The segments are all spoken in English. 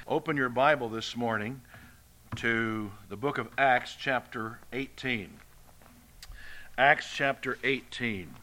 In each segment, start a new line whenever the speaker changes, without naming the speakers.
Open your Bible this morning to the book of Acts chapter 18. Acts chapter 18.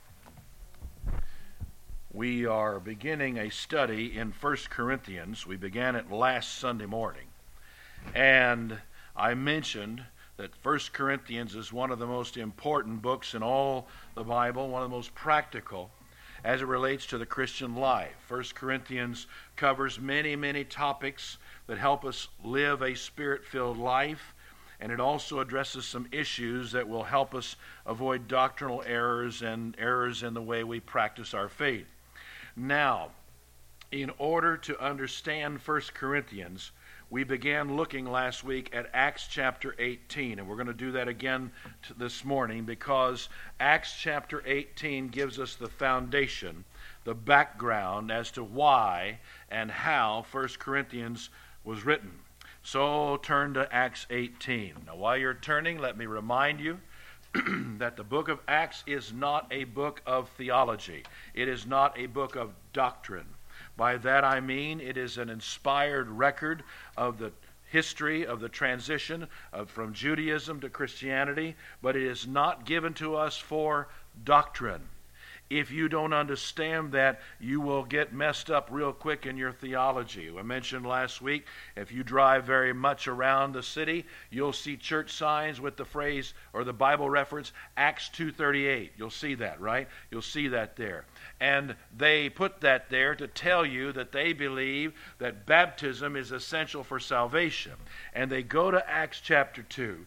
We are beginning a study in 1 Corinthians. We began it last Sunday morning. And I mentioned that 1 Corinthians is one of the most important books in all the Bible, one of the most practical as it relates to the Christian life. 1 Corinthians covers many topics that help us live a Spirit-filled life, and it also addresses some issues that will help us avoid doctrinal errors and errors in the way we practice our faith. Now, in order to understand 1 Corinthians, we began looking last week at Acts chapter 18, and we're going to do that again this morning because Acts chapter 18 gives us the foundation, the background as to why and how 1 Corinthians was written. So turn to Acts 18. Now while you're turning, let me remind you that the book of Acts is not a book of theology. It is not a book of doctrine. By that I mean it is an inspired record of the history of the transition from Judaism to Christianity, but it is not given to us for doctrine. If you don't understand that, you will get messed up real quick in your theology. I mentioned last week, if you drive very much around the city, you'll see church signs with the phrase or the Bible reference, Acts 2:38. You'll see that, right? You'll see that there. And they put that there to tell you that they believe that baptism is essential for salvation. And they go to Acts chapter 2,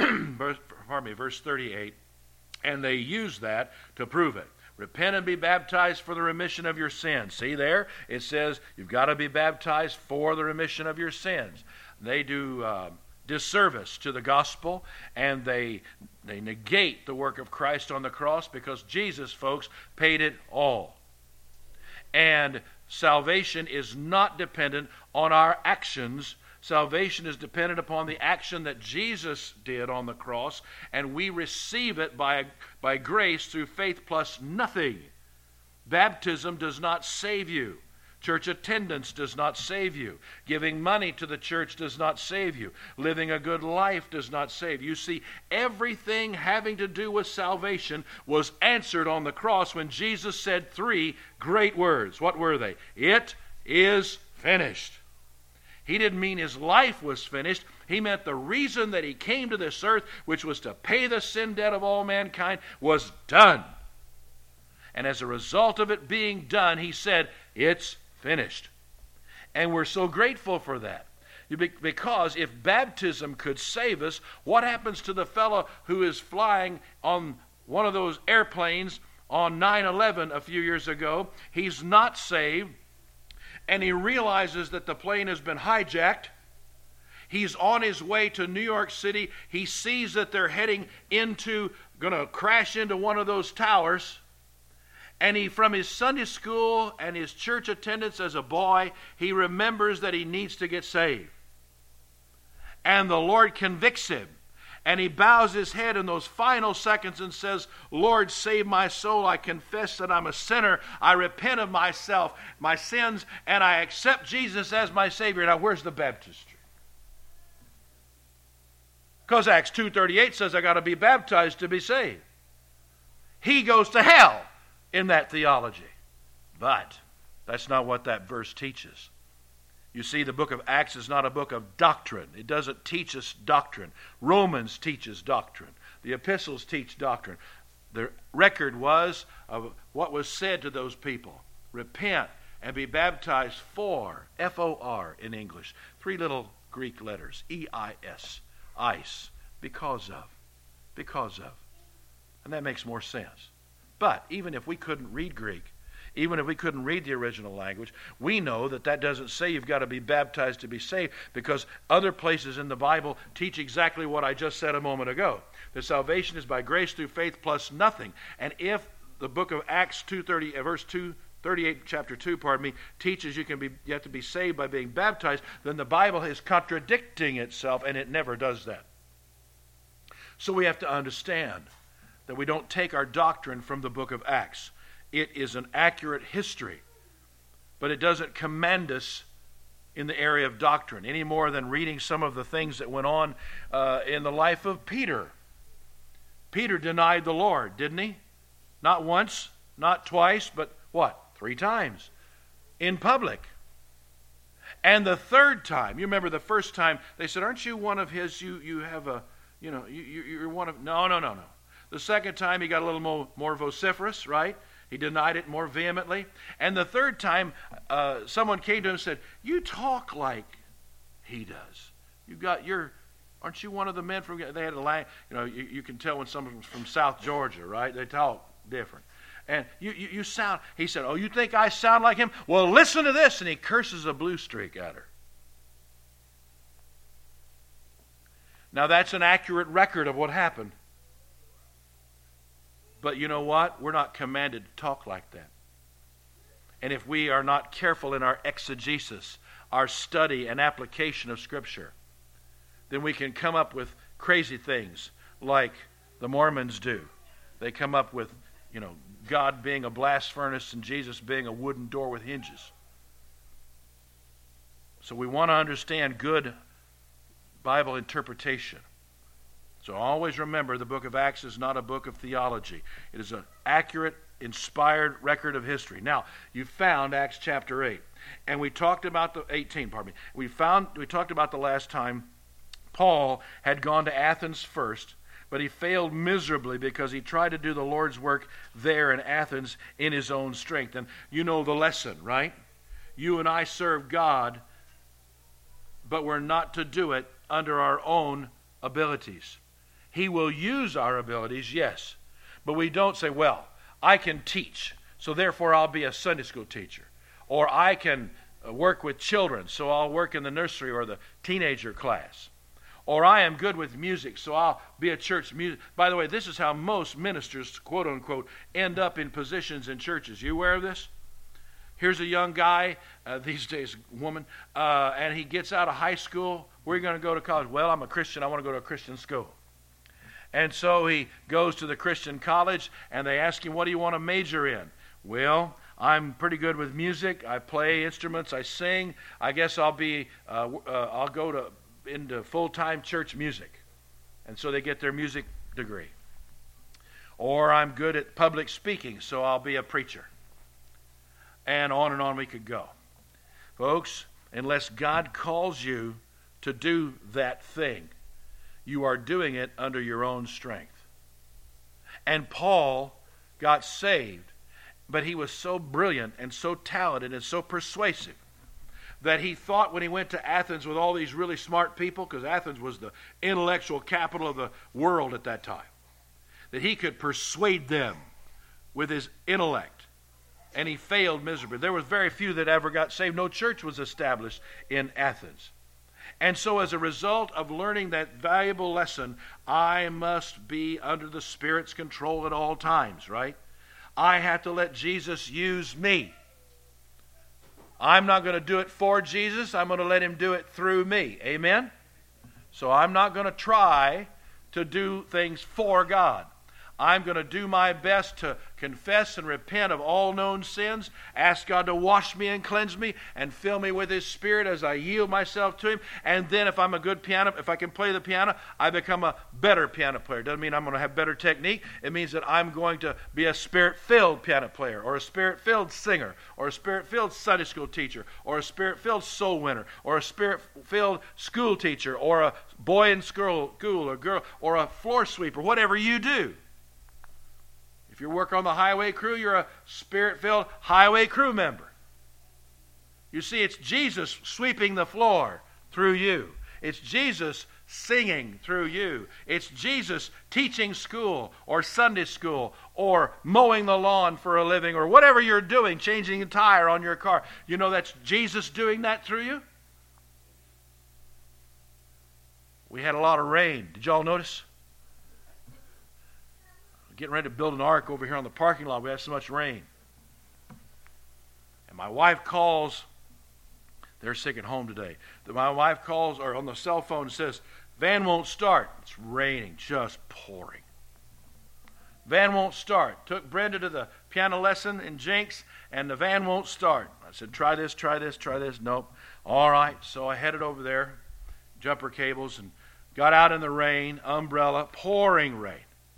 verse 38, and they use that to prove it. Repent and be baptized for the remission of your sins. See there? It says you've got to be baptized for the remission of your sins. They do disservice to the gospel, and they negate the work of Christ on the cross because Jesus, folks, paid it all. And salvation is not dependent on our actions. Salvation is dependent upon the action that Jesus did on the cross, and we receive it by grace through faith plus nothing. Baptism does not save you. Church attendance does not save you. Giving money to the church does not save you. Living a good life does not save you. You see, everything having to do with salvation was answered on the cross when Jesus said three great words. What were they? It is finished. He didn't mean his life was finished. He meant the reason that he came to this earth, which was to pay the sin debt of all mankind, was done. And as a result of it being done, he said, it's finished. And we're so grateful for that. Because if baptism could save us, what happens to the fellow who is flying on one of those airplanes on 9/11 a few years ago? He's not saved. And he realizes that the plane has been hijacked. He's on his way to New York City. He sees that they're going to crash into one of those towers. And he, from his Sunday school and his church attendance as a boy, he remembers that he needs to get saved. And the Lord convicts him. And he bows his head in those final seconds and says, Lord, save my soul. I confess that I'm a sinner. I repent of myself, my sins, and I accept Jesus as my Savior. Now, where's the baptistry? Because Acts 2:38 says I got to be baptized to be saved. He goes to hell in that theology. But that's not what that verse teaches. You see, the book of Acts is not a book of doctrine. It doesn't teach us doctrine. Romans teaches doctrine. The epistles teach doctrine. The record was of what was said to those people. Repent and be baptized for, F-O-R in English. Three little Greek letters, E-I-S, ice, because of. And that makes more sense. But even if we couldn't read Greek, even if we couldn't read the original language, we know that that doesn't say you've got to be baptized to be saved, because other places in the Bible teach exactly what I just said a moment ago. That salvation is by grace through faith plus nothing. And if the book of Acts 38, chapter 2, teaches you have to be saved by being baptized, then the Bible is contradicting itself, and it never does that. So we have to understand that we don't take our doctrine from the book of Acts. It is an accurate history, but it doesn't command us in the area of doctrine, any more than reading some of the things that went on in the life of Peter. Peter denied the Lord, didn't he? Not once, not twice, but what? 3 times in public. And the third time, you remember the first time, they said, aren't you one of his, you have a, you're one of, no. The second time he got a little more vociferous, right? He denied it more vehemently. And the third time, someone came to him and said, you talk like he does. Aren't you one of the men from, they had a line, you can tell when someone's from South Georgia, right? They talk different. And you sound, he said, oh, you think I sound like him? Well, listen to this. And he curses a blue streak at her. Now, that's an accurate record of what happened. But you know what? We're not commanded to talk like that. And if we are not careful in our exegesis, our study and application of Scripture, then we can come up with crazy things like the Mormons do. They come up with, God being a blast furnace and Jesus being a wooden door with hinges. So we want to understand good Bible interpretation. So always remember, the book of Acts is not a book of theology. It is an accurate, inspired record of history. Now, you found Acts chapter 8. And we talked about the 18, pardon me. We talked about the last time Paul had gone to Athens first, but he failed miserably because he tried to do the Lord's work there in Athens in his own strength. And you know the lesson, right? You and I serve God, but we're not to do it under our own abilities. He will use our abilities, yes, but we don't say, well, I can teach, so therefore I'll be a Sunday school teacher. Or I can work with children, so I'll work in the nursery or the teenager class. Or I am good with music, so I'll be a church music. By the way, this is how most ministers, quote unquote, end up in positions in churches. You aware of this? Here's a young guy, these days woman, and he gets out of high school. Where are you going to go to college? Well, I'm a Christian. I want to go to a Christian school. And so he goes to the Christian college, and they ask him, what do you want to major in? Well, I'm pretty good with music. I play instruments. I sing. I guess I'll go into full-time church music. And so they get their music degree. Or I'm good at public speaking, so I'll be a preacher. And on we could go. Folks, unless God calls you to do that thing, you are doing it under your own strength. And Paul got saved, but he was so brilliant and so talented and so persuasive that he thought when he went to Athens with all these really smart people, because Athens was the intellectual capital of the world at that time, that he could persuade them with his intellect. And he failed miserably. There was very few that ever got saved. No church was established in Athens. And so as a result of learning that valuable lesson, I must be under the Spirit's control at all times, right? I have to let Jesus use me. I'm not going to do it for Jesus. I'm going to let him do it through me. Amen? So I'm not going to try to do things for God. I'm going to do my best to confess and repent of all known sins, ask God to wash me and cleanse me and fill me with his Spirit as I yield myself to him. And then if I'm a good piano, if I can play the piano, I become a better piano player. Doesn't mean I'm going to have better technique. It means that I'm going to be a Spirit-filled piano player, or a Spirit-filled singer, or a Spirit-filled Sunday school teacher, or a Spirit-filled soul winner, or a Spirit-filled school teacher, or a boy in school or girl, or a floor sweeper, whatever you do. If you work on the highway crew, you're a Spirit-filled highway crew member. You see, it's Jesus sweeping the floor through you. It's Jesus singing through you. It's Jesus teaching school or Sunday school or mowing the lawn for a living or whatever you're doing, changing a tire on your car. You know that's Jesus doing that through you? We had a lot of rain. Did y'all notice? Getting ready to build an ark over here on the parking lot. We had so much rain. And my wife calls. They're sick at home today. My wife calls, or on the cell phone, and says, van won't start. It's raining, just pouring. Van won't start. Took Brenda to the piano lesson in Jenks, and the van won't start. I said, try this, try this, try this. Nope. All right, so I headed over there, jumper cables, and got out in the rain, umbrella, pouring rain.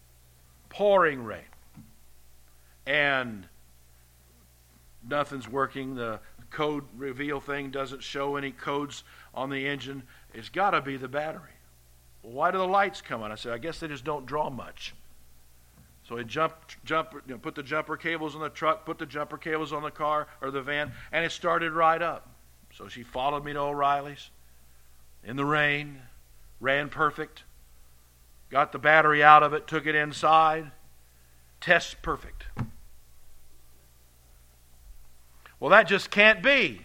And nothing's working. The code reveal thing doesn't show any codes on the engine. It's got to be the battery. Why do the lights come on? I said, I guess they just don't draw much. So I put the jumper cables on the truck, put the jumper cables on the car or the van, and it started right up. So she followed me to O'Reilly's in the rain, ran perfect, got the battery out of it, took it inside, test perfect. Well, that just can't be.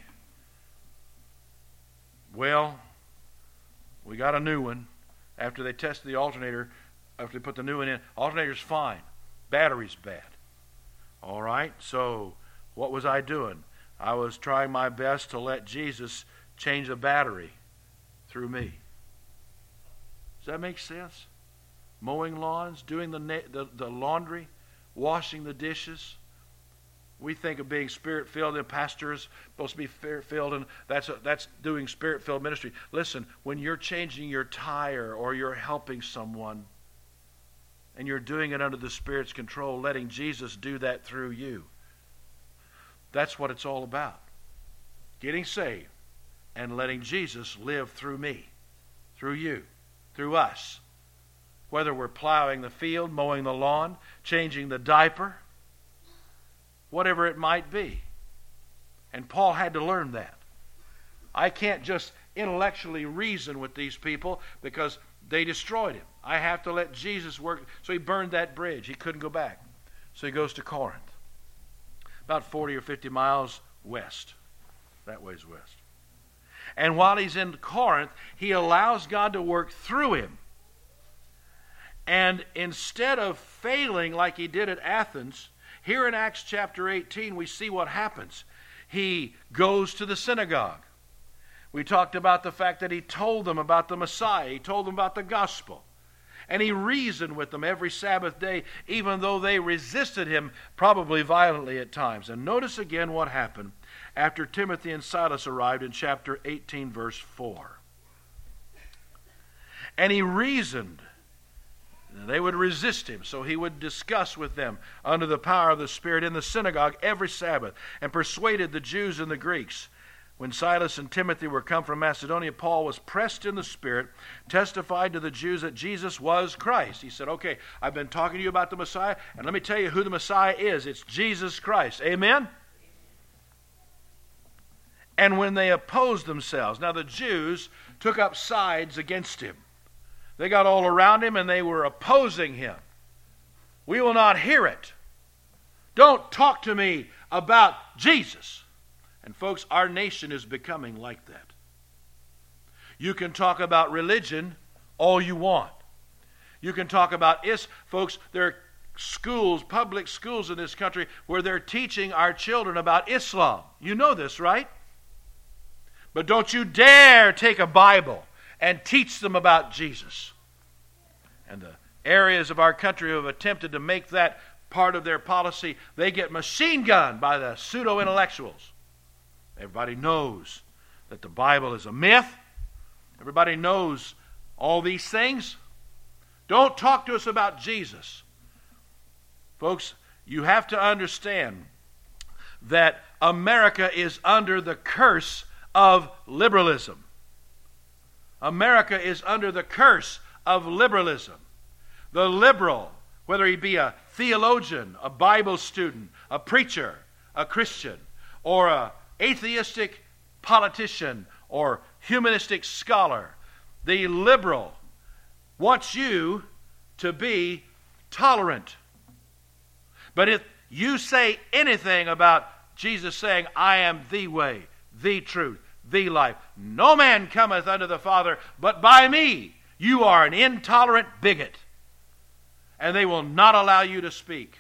Well, we got a new one. After they tested the alternator, after they put the new one in, alternator's fine. Battery's bad. All right, so what was I doing? I was trying my best to let Jesus change the battery through me. Does that make sense? Mowing lawns, doing the laundry, washing the dishes. We think of being Spirit-filled, and pastors supposed to be Spirit-filled, and that's doing Spirit-filled ministry. Listen, when you're changing your tire or you're helping someone, and you're doing it under the Spirit's control, letting Jesus do that through you, that's what it's all about. Getting saved and letting Jesus live through me, through you, through us. Whether we're plowing the field, mowing the lawn, changing the diaper, whatever it might be. And Paul had to learn that. I can't just intellectually reason with these people because they destroyed him. I have to let Jesus work. So he burned that bridge. He couldn't go back. So he goes to Corinth. About 40 or 50 miles west. That way's west. And while he's in Corinth, he allows God to work through him. And instead of failing like he did at Athens, here in Acts chapter 18, we see what happens. He goes to the synagogue. We talked about the fact that he told them about the Messiah. He told them about the gospel. And he reasoned with them every Sabbath day, even though they resisted him, probably violently at times. And notice again what happened after Timothy and Silas arrived in chapter 18, verse 4. And he reasoned. They would resist him, so he would discuss with them under the power of the Spirit in the synagogue every Sabbath, and persuaded the Jews and the Greeks. When Silas and Timothy were come from Macedonia, Paul was pressed in the Spirit, testified to the Jews that Jesus was Christ. He said, okay, I've been talking to you about the Messiah, and let me tell you who the Messiah is. It's Jesus Christ. Amen? And when they opposed themselves, now the Jews took up sides against him. They got all around him and they were opposing him. We will not hear it. Don't talk to me about Jesus. And folks, our nation is becoming like that. You can talk about religion all you want. You can talk about folks, there are schools, public schools in this country where they're teaching our children about Islam. You know this, right? But don't you dare take a Bible and teach them about Jesus. And the areas of our country who have attempted to make that part of their policy, they get machine gunned by the pseudo-intellectuals. Everybody knows that the Bible is a myth. Everybody knows all these things. Don't talk to us about Jesus. Folks, you have to understand that America is under the curse of liberalism. America is under the curse of liberalism. The liberal, whether he be a theologian, a Bible student, a preacher, a Christian, or an atheistic politician or humanistic scholar, the liberal wants you to be tolerant. But if you say anything about Jesus saying, I am the way, the truth, the life, no man cometh unto the Father but by me, you are an intolerant bigot. And they will not allow you to speak.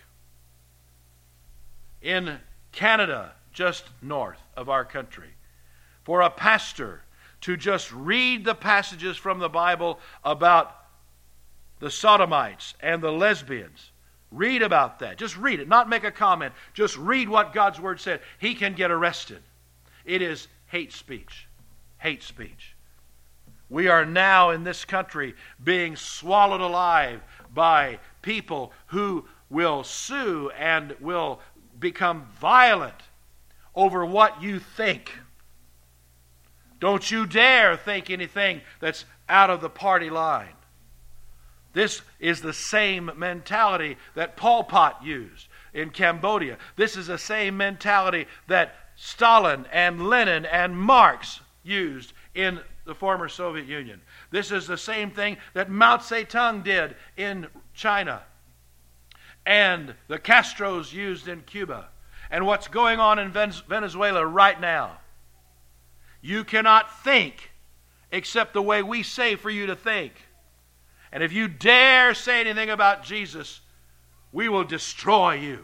In Canada, just north of our country, for a pastor to just read the passages from the Bible about the sodomites and the lesbians, read about that. Just read it, not make a comment. Just read what God's Word said. He can get arrested. It is hate speech. hate speech. We are now in this country being swallowed alive by people who will sue and will become violent over what you think. Don't you dare think anything that's out of the party line. This is the same mentality that Pol Pot used in Cambodia. This is the same mentality that Stalin and Lenin and Marx used in the former Soviet Union. This is the same thing that Mao Zedong did in China, and the Castros used in Cuba, and what's going on in Venezuela right now. You cannot think except the way we say for you to think. And if you dare say anything about Jesus, we will destroy you.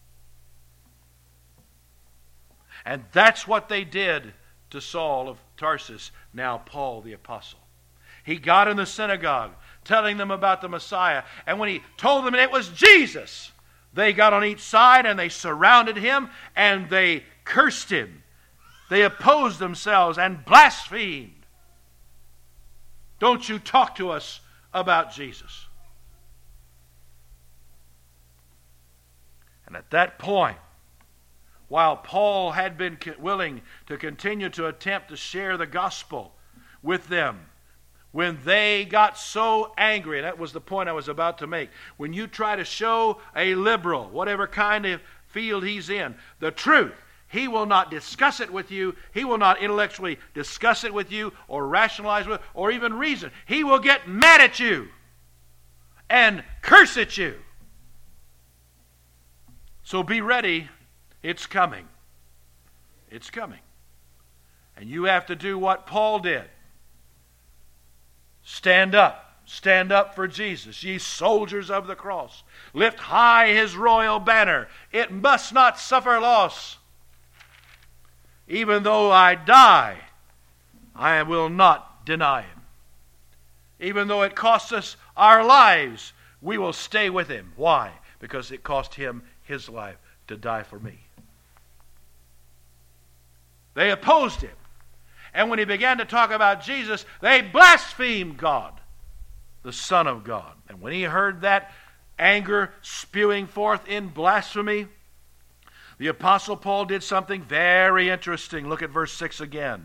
And that's what they did to Saul of Tarsus, now Paul the Apostle. He got in the synagogue telling them about the Messiah. And when he told them it was Jesus, they got on each side and they surrounded him and they cursed him. They opposed themselves and blasphemed. Don't you talk to us about Jesus. And at that point, while Paul had been willing to continue to attempt to share the gospel with them, when they got so angry, and that was the point I was about to make, when you try to show a liberal, whatever kind of field he's in, the truth, he will not discuss it with you. He will not intellectually discuss it with you or rationalize with or even reason. He will get mad at you and curse at you. So be ready. It's coming. It's coming. And you have to do what Paul did. Stand up. Stand up for Jesus, ye soldiers of the cross. Lift high his royal banner. It must not suffer loss. Even though I die, I will not deny him. Even though it costs us our lives, we will stay with him. Why? Because it cost him his life to die for me. They opposed him. And when he began to talk about Jesus, they blasphemed God, the Son of God. And when he heard that anger spewing forth in blasphemy, the Apostle Paul did something very interesting. Look at verse 6 again.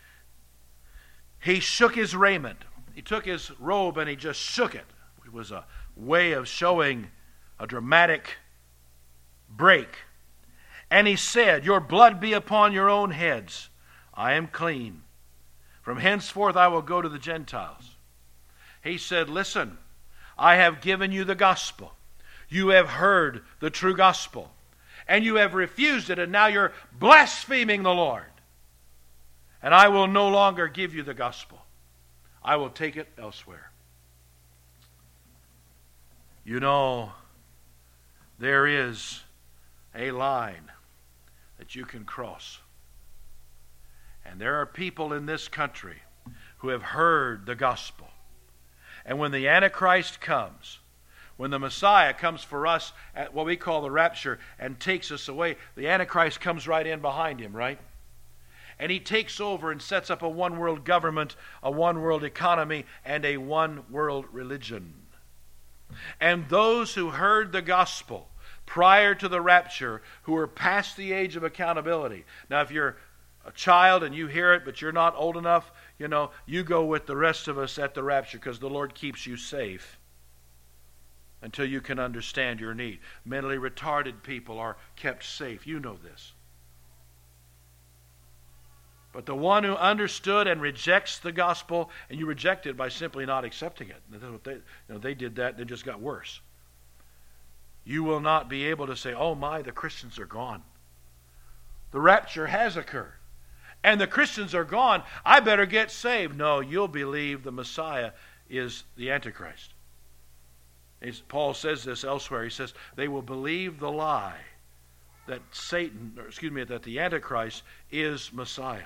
He shook his raiment. He took his robe and he just shook it. It was a way of showing a dramatic break. And he said, your blood be upon your own heads. I am clean. From henceforth I will go to the Gentiles. He said, listen, I have given you the gospel. You have heard the true gospel. And you have refused it, and now you're blaspheming the Lord. And I will no longer give you the gospel. I will take it elsewhere. You know, there is a line that you can cross. And there are people in this country who have heard the gospel. And when the Antichrist comes, when the Messiah comes for us at what we call the rapture and takes us away, the Antichrist comes right in behind him, right? And he takes over and sets up a one-world government, a one-world economy, and a one-world religion. And those who heard the gospel prior to the rapture, who are past the age of accountability. Now, if you're a child and you hear it, but you're not old enough, you go with the rest of us at the rapture because the Lord keeps you safe until you can understand your need. Mentally retarded people are kept safe. You know this. But the one who understood and rejects the gospel, and you reject it by simply not accepting it. They did that and it just got worse. You will not be able to say, oh my, the Christians are gone. The rapture has occurred. And the Christians are gone. I better get saved. No, you'll believe the Messiah is the Antichrist. Paul says this elsewhere. He says, they will believe the lie that that the Antichrist is Messiah.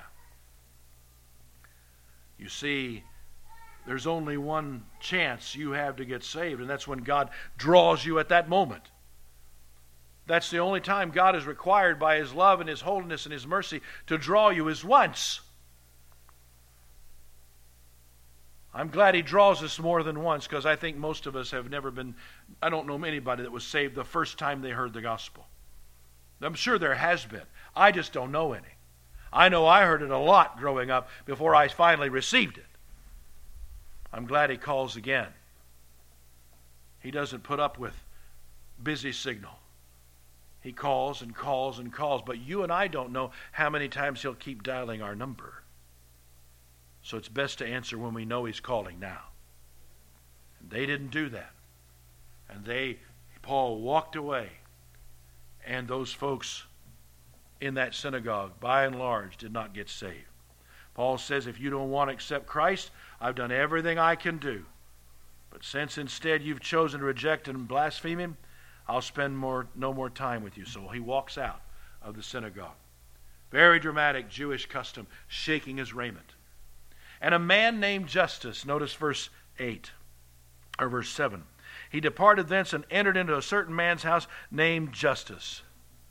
You see, there's only one chance you have to get saved, and that's when God draws you at that moment. That's the only time God is required by his love and his holiness and his mercy to draw you is once. I'm glad he draws us more than once, because I think most of us have never been, I don't know anybody that was saved the first time they heard the gospel. I'm sure there has been. I just don't know any. I know I heard it a lot growing up before I finally received it. I'm glad he calls again. He doesn't put up with busy signal. He calls and calls and calls, but you and I don't know how many times he'll keep dialing our number. So it's best to answer when we know he's calling now. And they didn't do that. And Paul walked away. And those folks in that synagogue, by and large, did not get saved. Paul says, if you don't want to accept Christ, I've done everything I can do. But since instead you've chosen to reject and blaspheme him, I'll spend no more time with you. So he walks out of the synagogue. Very dramatic Jewish custom, shaking his raiment. And a man named Justus, notice verse 8, or verse 7. He departed thence and entered into a certain man's house named Justus.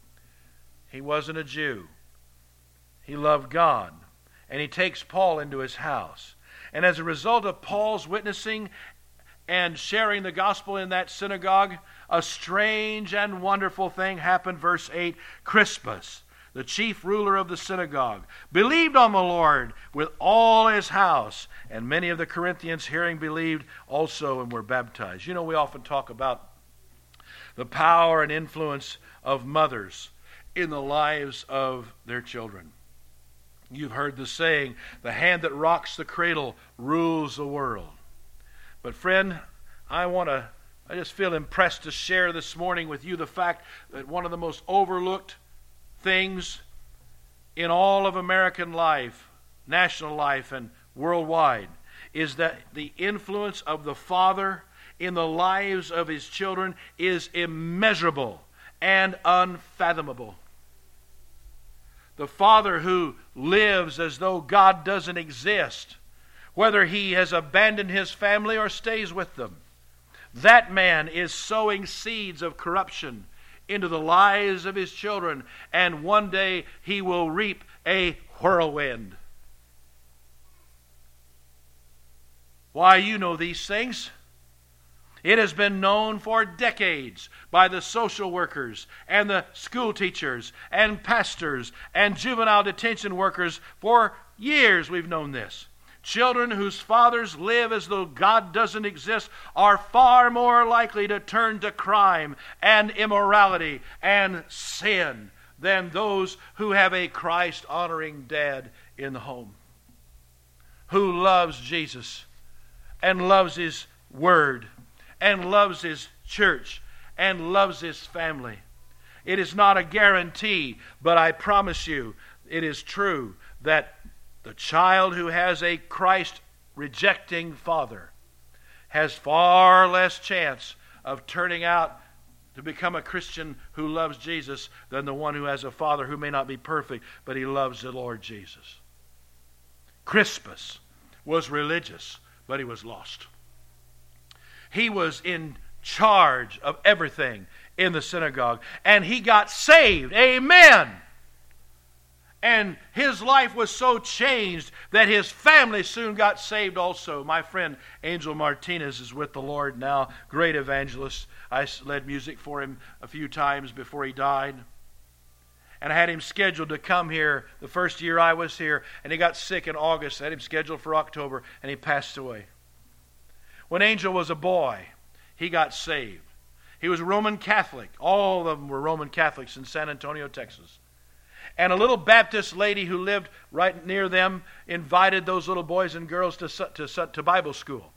He wasn't a Jew. He loved God. And he takes Paul into his house. And as a result of Paul's witnessing and sharing the gospel in that synagogue, a strange and wonderful thing happened. Verse 8, Crispus, the chief ruler of the synagogue, believed on the Lord with all his house. And many of the Corinthians, hearing, believed also and were baptized. You know, we often talk about the power and influence of mothers in the lives of their children. You've heard the saying, the hand that rocks the cradle rules the world. But friend, I just feel impressed to share this morning with you the fact that one of the most overlooked things in all of American life, national life, and worldwide is that the influence of the father in the lives of his children is immeasurable and unfathomable. The father who lives as though God doesn't exist, whether he has abandoned his family or stays with them, that man is sowing seeds of corruption into the lives of his children, and one day he will reap a whirlwind. Why, you know these things. It has been known for decades by the social workers and the school teachers and pastors and juvenile detention workers. For years we've known this. Children whose fathers live as though God doesn't exist are far more likely to turn to crime and immorality and sin than those who have a Christ-honoring dad in the home, who loves Jesus and loves His Word and loves His church and loves His family. It is not a guarantee, but I promise you it is true that the child who has a Christ-rejecting father has far less chance of turning out to become a Christian who loves Jesus than the one who has a father who may not be perfect, but he loves the Lord Jesus. Crispus was religious, but he was lost. He was in charge of everything in the synagogue, and he got saved. Amen! And his life was so changed that his family soon got saved also. My friend Angel Martinez is with the Lord now, great evangelist. I led music for him a few times before he died. And I had him scheduled to come here the first year I was here, and he got sick in August. I had him scheduled for October, and he passed away. When Angel was a boy, he got saved. He was Roman Catholic. All of them were Roman Catholics in San Antonio, Texas. And a little Baptist lady who lived right near them invited those little boys and girls to Bible school.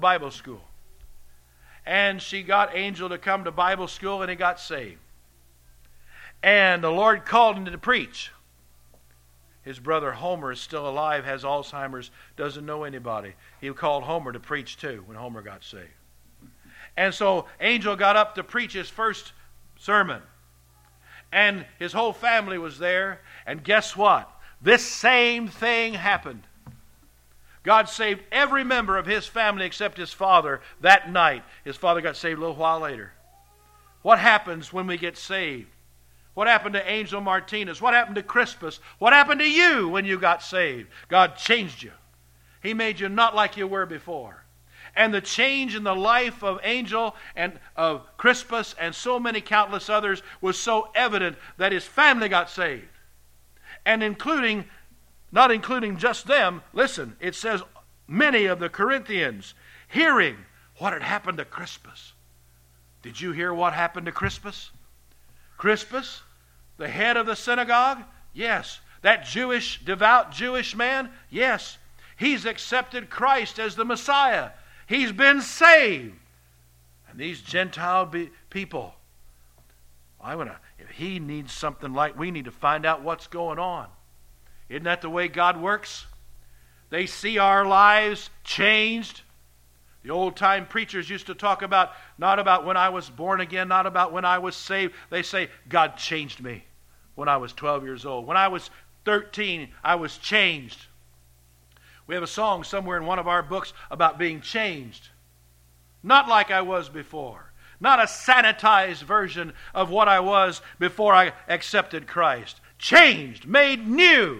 And she got Angel to come to Bible school, and he got saved. And the Lord called him to preach. His brother Homer is still alive, has Alzheimer's, doesn't know anybody. He called Homer to preach too when Homer got saved. And so Angel got up to preach his first sermon. And his whole family was there. And guess what? This same thing happened. God saved every member of his family except his father that night. His father got saved a little while later. What happens when we get saved? What happened to Angel Martinez? What happened to Crispus? What happened to you when you got saved? God changed you. He made you not like you were before. And the change in the life of Angel and of Crispus and so many countless others was so evident that his family got saved. And not including just them, listen, it says many of the Corinthians hearing what had happened to Crispus. Did you hear what happened to Crispus? Crispus, the head of the synagogue? Yes. That devout Jewish man? Yes. He's accepted Christ as the Messiah. He's been saved. And these Gentile people, if he needs something like, we need to find out what's going on. Isn't that the way God works? They see our lives changed. The old-time preachers used to talk about, not about when I was born again, not about when I was saved. They say, God changed me when I was 12 years old. When I was 13, I was changed. We have a song somewhere in one of our books about being changed. Not like I was before. Not a sanitized version of what I was before I accepted Christ. Changed, made new.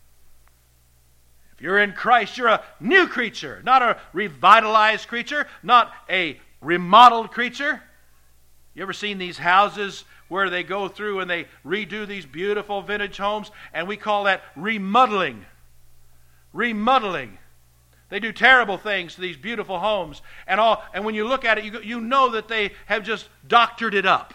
If you're in Christ, you're a new creature, not a revitalized creature, not a remodeled creature. You ever seen these houses where they go through and they redo these beautiful vintage homes? And we call that remodeling. Remodeling. They do terrible things to these beautiful homes. And when you look at it, you know that they have just doctored it up.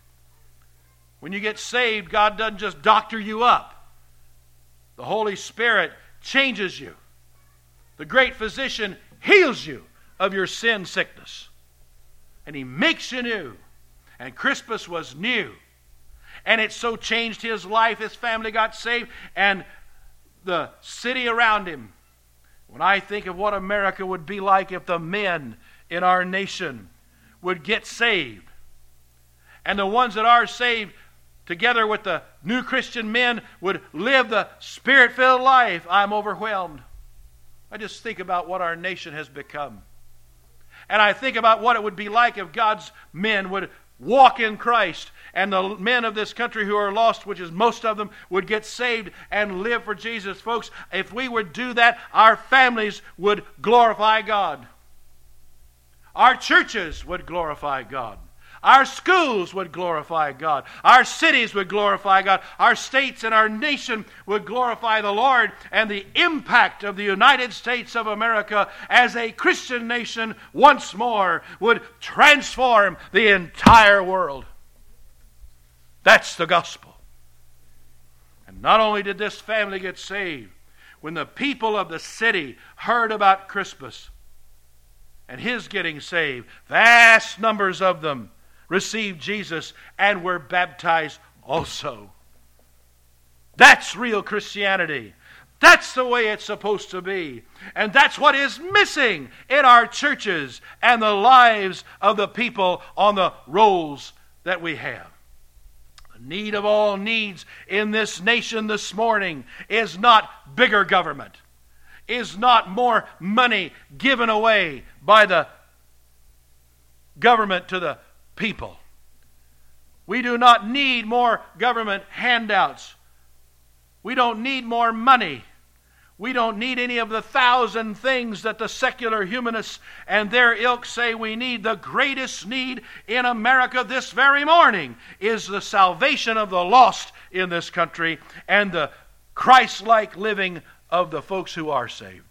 When you get saved, God doesn't just doctor you up. The Holy Spirit changes you. The great physician heals you of your sin sickness. And he makes you new. And Crispus was new. And it so changed his life, his family got saved, and the city around him. When I think of what America would be like if the men in our nation would get saved, and the ones that are saved together with the new Christian men would live the Spirit-filled life, I'm overwhelmed. I just think about what our nation has become. And I think about what it would be like if God's men would walk in Christ, and the men of this country who are lost, which is most of them, would get saved and live for Jesus. Folks, if we would do that, our families would glorify God. Our churches would glorify God. Our schools would glorify God. Our cities would glorify God. Our states and our nation would glorify the Lord. And the impact of the United States of America as a Christian nation once more would transform the entire world. That's the gospel. And not only did this family get saved, when the people of the city heard about Crispus and his getting saved, vast numbers of them received Jesus and were baptized also. That's real Christianity. That's the way it's supposed to be. And that's what is missing in our churches and the lives of the people on the rolls that we have. The need of all needs in this nation this morning is not bigger government, is not more money given away by the government to the people. We do not need more government handouts. We don't need more money. We don't need any of the 1,000 things that the secular humanists and their ilk say we need. The greatest need in America this very morning is the salvation of the lost in this country and the Christ-like living of the folks who are saved.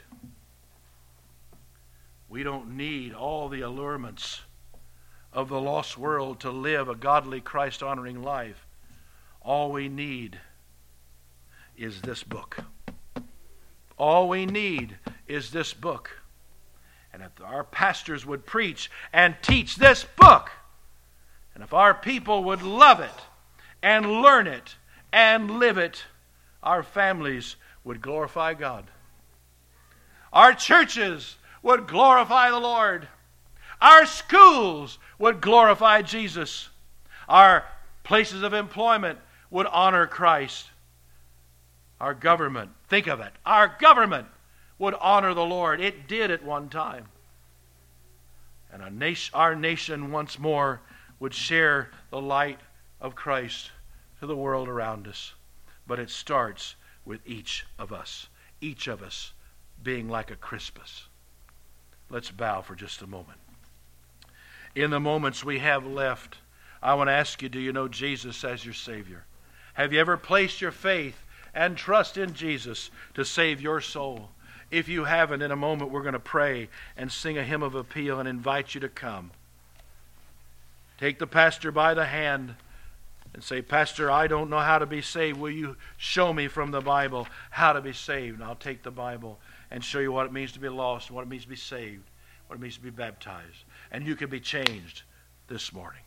We don't need all the allurements of the lost world to live a godly, Christ-honoring life. All we need is this book. All we need is this book. And if our pastors would preach and teach this book, and if our people would love it and learn it and live it, our families would glorify God. Our churches would glorify the Lord. Our schools would glorify Jesus. Our places of employment would honor Christ. Our government, think of it, our government would honor the Lord. It did at one time. And our nation once more would share the light of Christ to the world around us. But it starts with each of us. Each of us being like a Crispus. Let's bow for just a moment. In the moments we have left, I want to ask you, do you know Jesus as your Savior? Have you ever placed your faith and trust in Jesus to save your soul? If you haven't, in a moment we're going to pray and sing a hymn of appeal and invite you to come. Take the pastor by the hand and say, Pastor, I don't know how to be saved. Will you show me from the Bible how to be saved? And I'll take the Bible and show you what it means to be lost, what it means to be saved, what it means to be baptized. And you can be changed this morning.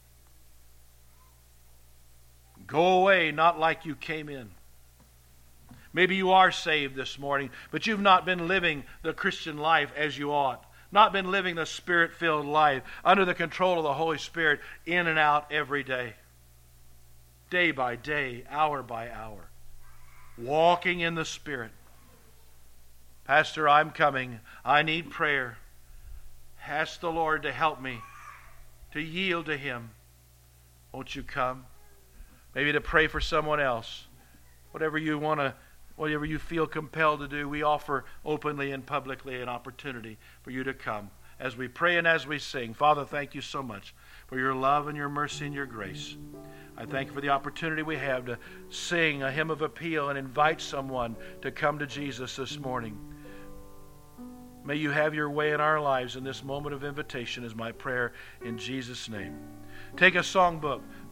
Go away not like you came in. Maybe you are saved this morning, but you've not been living the Christian life as you ought. Not been living the Spirit-filled life under the control of the Holy Spirit in and out every day. Day by day, hour by hour. Walking in the Spirit. Pastor, I'm coming. I need prayer. Ask the Lord to help me to yield to Him. Won't you come? Maybe to pray for someone else. Whatever you feel compelled to do, we offer openly and publicly an opportunity for you to come as we pray and as we sing. Father, thank you so much for your love and your mercy and your grace. I thank you for the opportunity we have to sing a hymn of appeal and invite someone to come to Jesus this morning. May you have your way in our lives in this moment of invitation is my prayer in Jesus' name. Take a songbook.